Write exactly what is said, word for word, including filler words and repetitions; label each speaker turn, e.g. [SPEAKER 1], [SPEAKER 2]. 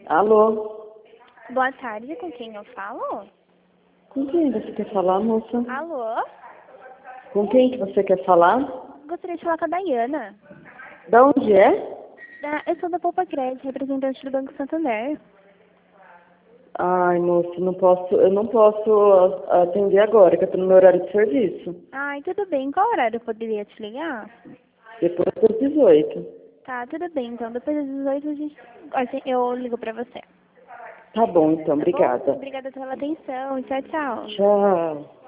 [SPEAKER 1] Alô?
[SPEAKER 2] Boa tarde, com quem eu falo?
[SPEAKER 1] Com quem você quer falar, moça?
[SPEAKER 2] Alô?
[SPEAKER 1] Com quem que você quer falar?
[SPEAKER 2] Gostaria de falar com a Dayana.
[SPEAKER 1] Da onde é?
[SPEAKER 2] Da, eu sou da Poupa Crédito, representante do Banco Santander.
[SPEAKER 1] Ai, moça, não posso, eu não posso a- atender agora, que eu tô no meu horário de serviço.
[SPEAKER 2] Ai, tudo bem. Qual horário eu poderia te ligar?
[SPEAKER 1] Depois das dezoito.
[SPEAKER 2] Tá, tudo bem. Então, depois das dezoito a gente, a gente- eu ligo pra você.
[SPEAKER 1] Tá bom, então,
[SPEAKER 2] Tá bom?
[SPEAKER 1] obrigada.
[SPEAKER 2] Obrigada pela atenção. Tchau, tchau.
[SPEAKER 1] Tchau.